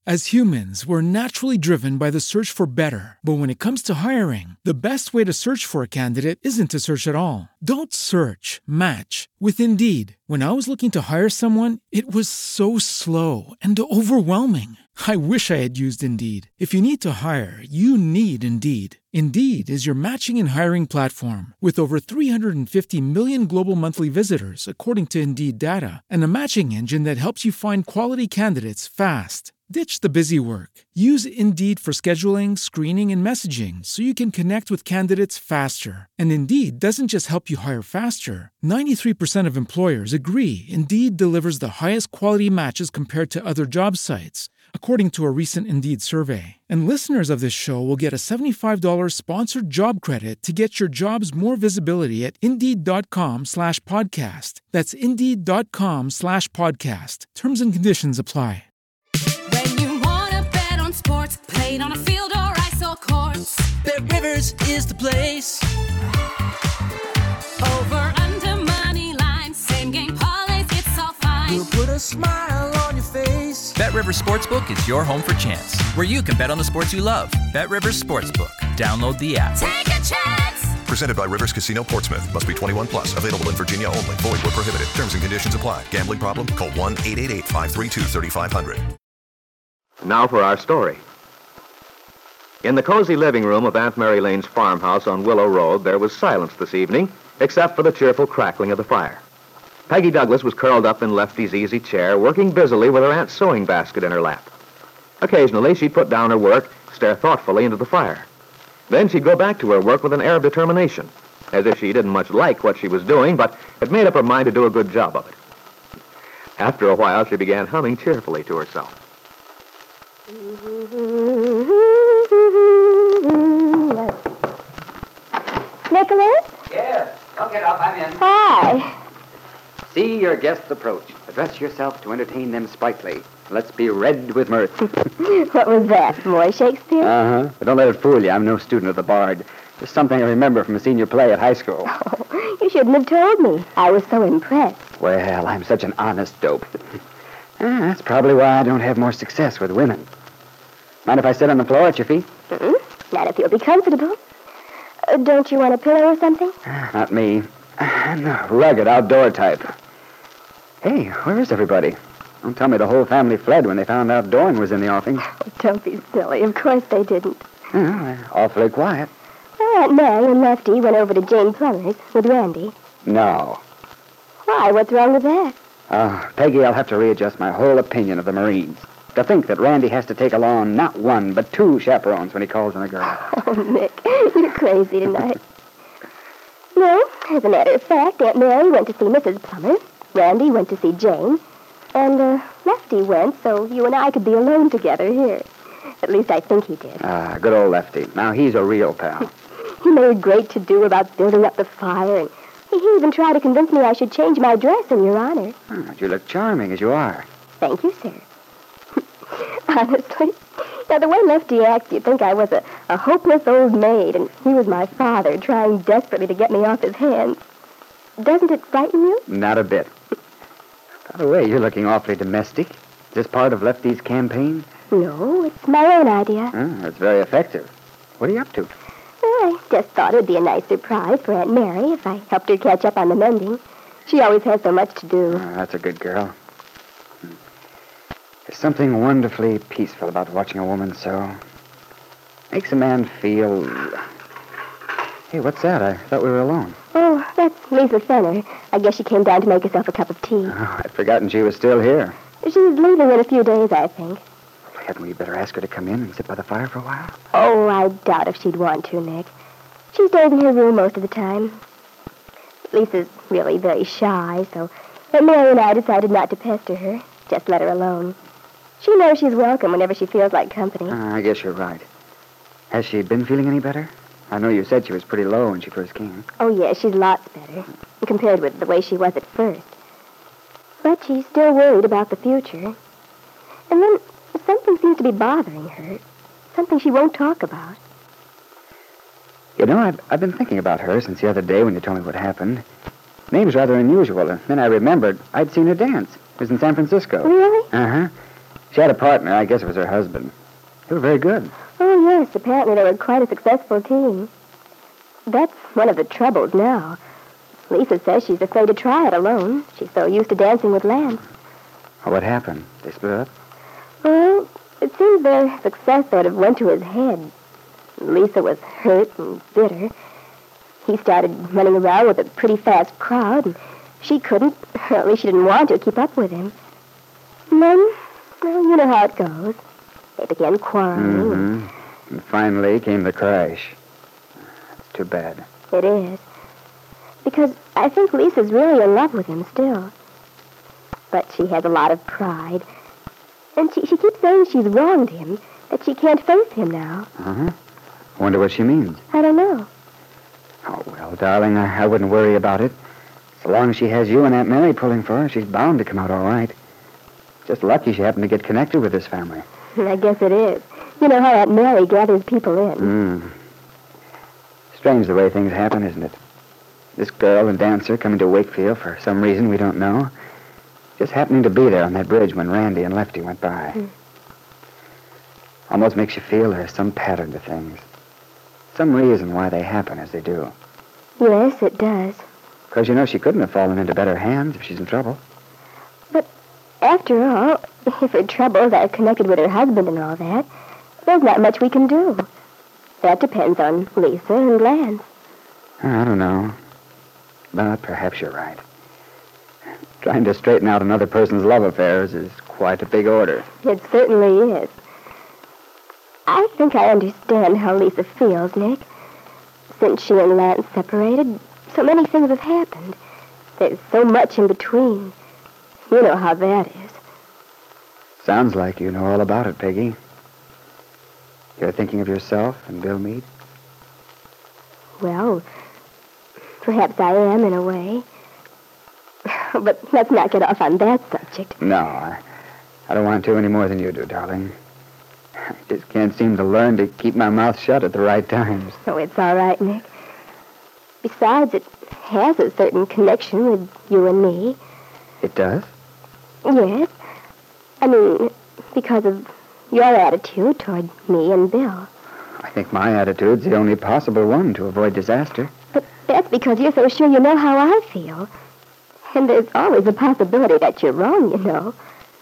As humans, we're naturally driven by the search for better. But when it comes to hiring, the best way to search for a candidate isn't to search at all. Don't search, match with Indeed. When I was looking to hire someone, it was so slow and overwhelming. I wish I had used Indeed. If you need to hire, you need Indeed. Indeed is your matching and hiring platform with over 350 million global monthly visitors, according to Indeed data, and a matching engine that helps you find quality candidates fast. Ditch the busy work. Use Indeed for scheduling, screening, and messaging so you can connect with candidates faster. And Indeed doesn't just help you hire faster. 93% of employers agree Indeed delivers the highest quality matches compared to other job sites, according to a recent Indeed survey. And listeners of this show will get a $75 sponsored job credit to get your jobs more visibility at Indeed.com/podcast. That's Indeed.com/podcast. Terms and conditions apply. When you wanna bet on sports, played on a field or ice or courts, BetRivers is the place. over, under, money line, same game parlays, it's all fine. We'll put a smile on your face. BetRivers Sportsbook is your home for chance, where you can bet on the sports you love. BetRivers Sportsbook. Download the app. Take a chance. Presented by Rivers Casino Portsmouth. Must be 21 plus. Available in Virginia only. Void where prohibited. Terms and conditions apply. Gambling problem? Call 1-888-532-3500. Now for our story. In the cozy living room of Aunt Mary Lane's farmhouse on Willow Road, there was silence this evening, except for the cheerful crackling of the fire. Peggy Douglas was curled up in Lefty's easy chair, working busily with her aunt's sewing basket in her lap. Occasionally, she'd put down her work, stare thoughtfully into the fire. Then she'd go back to her work with an air of determination, as if she didn't much like what she was doing, but had made up her mind to do a good job of it. After a while, she began humming cheerfully to herself. Nicholas? Yes. Don't get up. I'm in. Hi. See your guests approach. Address yourself to entertain them sprightly. Let's be red with mirth. What was that, more Shakespeare? Uh-huh. But don't let it fool you. I'm no student of the Bard. Just something I remember from a senior play at high school. Oh, you shouldn't have told me. I was so impressed. Well, I'm such an honest dope. That's probably why I don't have more success with women. Mind if I sit on the floor at your feet? Not if you'll be comfortable. Don't you want a pillow or something? Not me. I'm the rugged outdoor type. Hey, where is everybody? Don't tell me the whole family fled when they found out Dorn was in the offing. Oh, don't be silly. Of course they didn't. Well, they're awfully quiet. Aunt Mary and Lefty went over to Jane Plummer's with Randy. No. Why? What's wrong with that? Peggy, I'll have to readjust my whole opinion of the Marines. To think that Randy has to take along not one, but two chaperones when he calls on a girl. Oh, Nick, you're crazy tonight. No, as a matter of fact, Aunt Mary went to see Mrs. Plummer, Randy went to see Jane, and Lefty went so you and I could be alone together here. At least I think he did. Good old Lefty. Now he's a real pal. He made great to-do about building up the fire, and he even tried to convince me I should change my dress in your honor. But you look charming as you are. Thank you, sir. Honestly, now the way Lefty acts, you'd think I was a hopeless old maid, and he was my father trying desperately to get me off his hands. Doesn't it frighten you? Not a bit. By the way, you're looking awfully domestic. Is this part of Lefty's campaign? No, it's my own idea. That's very effective. What are you up to? I just thought it would be a nice surprise for Aunt Mary if I helped her catch up on the mending. She always has so much to do. That's a good girl. There's something wonderfully peaceful about watching a woman sew. Makes a man feel... Hey, what's that? I thought we were alone. Oh, that's Lisa Fenner. I guess she came down to make herself a cup of tea. Oh, I'd forgotten she was still here. She's leaving in a few days, I think. Hadn't we better ask her to come in and sit by the fire for a while? Oh, I doubt if she'd want to, Nick. She stays in her room most of the time. Lisa's really very shy, so Aunt Mary and I decided not to pester her. Just let her alone. She knows she's welcome whenever she feels like company. I guess you're right. Has she been feeling any better? I know you said she was pretty low when she first came. Oh, yeah, she's lots better, compared with the way she was at first. But she's still worried about the future. And then something seems to be bothering her. Something she won't talk about. You know, I've been thinking about her since the other day when you told me what happened. Name's rather unusual, and then I remembered I'd seen her dance. It was in San Francisco. Really? Uh-huh. She had a partner. I guess it was her husband. They were very good. Oh, yes, apparently they were quite a successful team. That's one of the troubles now. Lisa says she's afraid to try it alone. She's so used to dancing with Lance. Oh, what happened? They split up? Well, it seems their success sort of went to his head. Lisa was hurt and bitter. He started running around with a pretty fast crowd, and she couldn't, or at least she didn't want to, keep up with him. And then, well, you know how it goes. They began quarreling. Mm-hmm. And finally came the crash. It's too bad. It is. Because I think Lisa's really in love with him still. But she has a lot of pride. And she keeps saying she's wronged him, that she can't face him now. Uh-huh. I wonder what she means. I don't know. Oh, well, darling, I wouldn't worry about it. So long as she has you and Aunt Mary pulling for her, she's bound to come out all right. Just lucky she happened to get connected with this family. I guess it is. You know how Aunt Mary gathers people in. Strange the way things happen, isn't it? This girl and dancer coming to Wakefield for some reason we don't know. Just happening to be there on that bridge when Randy and Lefty went by. Almost makes you feel there's some pattern to things. Some reason why they happen as they do. Yes, it does. Because, you know, she couldn't have fallen into better hands if she's in trouble. But after all, if her troubles are connected with her husband and all that, there's not much we can do. That depends on Lisa and Lance. I don't know. But perhaps you're right. Trying to straighten out another person's love affairs is quite a big order. It certainly is. I think I understand how Lisa feels, Nick. Since she and Lance separated, so many things have happened. There's so much in between. You know how that is. Sounds like you know all about it, Peggy. You're thinking of yourself and Bill Meade? Well, perhaps I am in a way. But let's not get off on that subject. No, I don't want to any more than you do, darling. I just can't seem to learn to keep my mouth shut at the right times. Oh, it's all right, Nick. Besides, it has a certain connection with you and me. It does? Yes. I mean, because of your attitude toward me and Bill. I think my attitude's the only possible one to avoid disaster. But that's because you're so sure you know how I feel. And there's always a possibility that you're wrong, you know.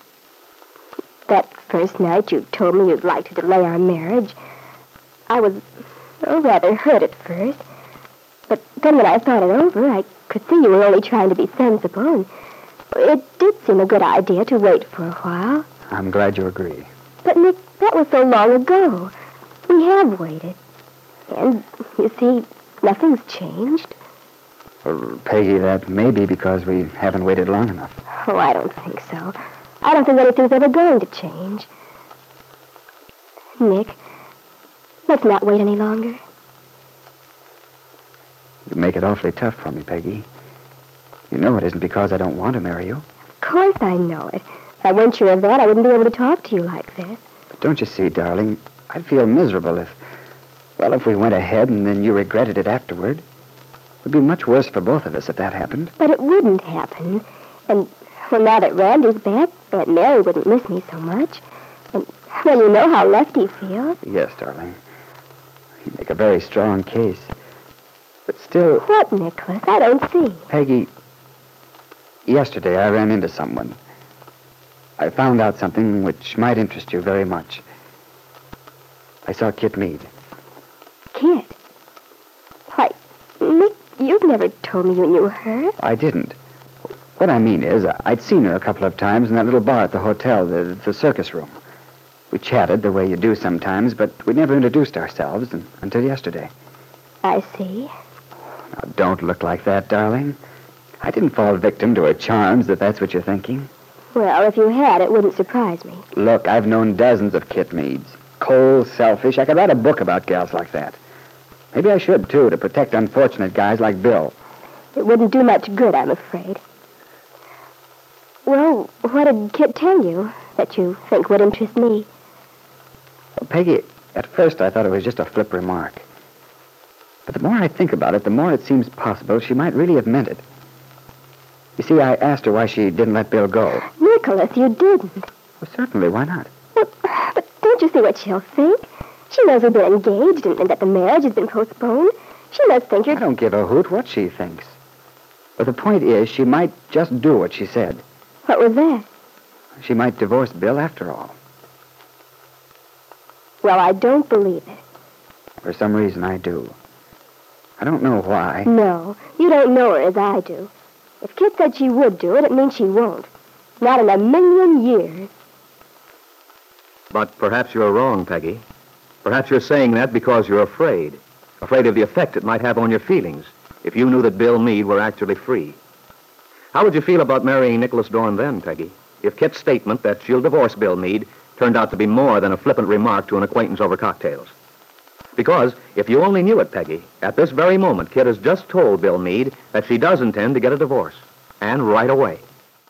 That first night you told me you'd like to delay our marriage, I was rather hurt at first. But then when I thought it over, I could see you were only trying to be sensible, and it did seem a good idea to wait for a while. I'm glad you agree. But, Nick, that was so long ago. We have waited. And, you see, nothing's changed. Well, Peggy, that may be because we haven't waited long enough. Oh, I don't think so. I don't think anything's ever going to change. Nick, let's not wait any longer. You make it awfully tough for me, Peggy. You know it isn't because I don't want to marry you. Of course I know it. If I weren't sure of that, I wouldn't be able to talk to you like this. But don't you see, darling, I'd feel miserable if we went ahead and then you regretted it afterward. It would be much worse for both of us if that happened. But it wouldn't happen. And, well, now that Randy's back, Aunt Mary wouldn't miss me so much. And, well, you know how Lefty feels. Yes, darling. You make a very strong case. But still... What, Nicholas? I don't see. Peggy, yesterday I ran into someone. I found out something which might interest you very much. I saw Kit Meade. Kit? Why, Nick, you've never told me you knew her. I didn't. What I mean is, I'd seen her a couple of times in that little bar at the hotel, the circus room. We chatted the way you do sometimes, but we never introduced ourselves until yesterday. I see. Now, don't look like that, darling. I didn't fall victim to her charms, if that's what you're thinking. Well, if you had, it wouldn't surprise me. Look, I've known dozens of Kit Meades. Cold, selfish. I could write a book about gals like that. Maybe I should, too, to protect unfortunate guys like Bill. It wouldn't do much good, I'm afraid. Well, what did Kit tell you that you think would interest me? Well, Peggy, at first I thought it was just a flip remark. But the more I think about it, the more it seems possible she might really have meant it. You see, I asked her why she didn't let Bill go. Nicholas, you didn't. Well, certainly, why not? Well, but don't you see what she'll think? She knows we've been engaged and that the marriage has been postponed. She must think you're... I don't give a hoot what she thinks. But the point is, she might just do what she said. What was that? She might divorce Bill after all. Well, I don't believe it. For some reason, I do. I don't know why. No, you don't know her as I do. If Kit said she would do it, it means she won't. Not in a million years. But perhaps you're wrong, Peggy. Perhaps you're saying that because you're afraid. Afraid of the effect it might have on your feelings if you knew that Bill Meade were actually free. How would you feel about marrying Nicholas Dorn then, Peggy, if Kit's statement that she'll divorce Bill Meade turned out to be more than a flippant remark to an acquaintance over cocktails? Because if you only knew it, Peggy, at this very moment, Kit has just told Bill Meade that she does intend to get a divorce. And right away.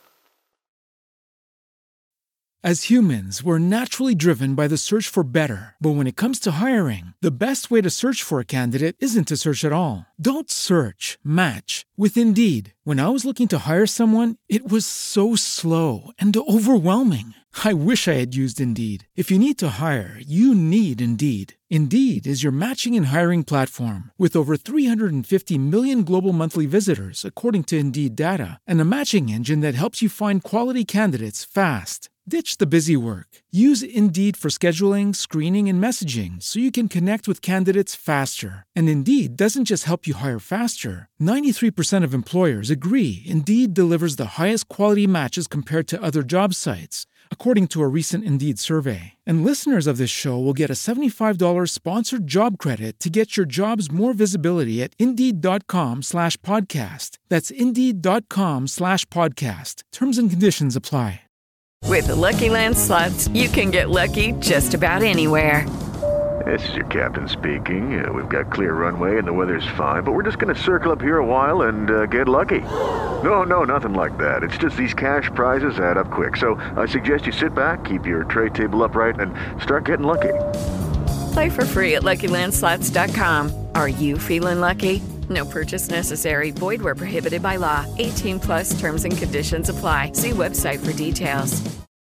As humans, we're naturally driven by the search for better. But when it comes to hiring, the best way to search for a candidate isn't to search at all. Don't search, match with Indeed. When I was looking to hire someone, it was so slow and overwhelming. I wish I had used Indeed. If you need to hire, you need Indeed. Indeed is your matching and hiring platform with over 350 million global monthly visitors, according to Indeed data, and a matching engine that helps you find quality candidates fast. Ditch the busy work. Use Indeed for scheduling, screening, and messaging so you can connect with candidates faster. And Indeed doesn't just help you hire faster. 93% of employers agree Indeed delivers the highest quality matches compared to other job sites, according to a recent Indeed survey. And listeners of this show will get a $75 sponsored job credit to get your jobs more visibility at Indeed.com/podcast. That's Indeed.com/podcast. Terms and conditions apply. With the Lucky Land Slots, you can get lucky just about anywhere. This is your captain speaking. We've got clear runway and the weather's fine, but we're just going to circle up here a while and get lucky. No, nothing like that. It's just these cash prizes add up quick. So I suggest you sit back, keep your tray table upright, and start getting lucky. Play for free at LuckyLandSlots.com. Are you feeling lucky? No purchase necessary. Void where prohibited by law. 18+ terms and conditions apply. See website for details.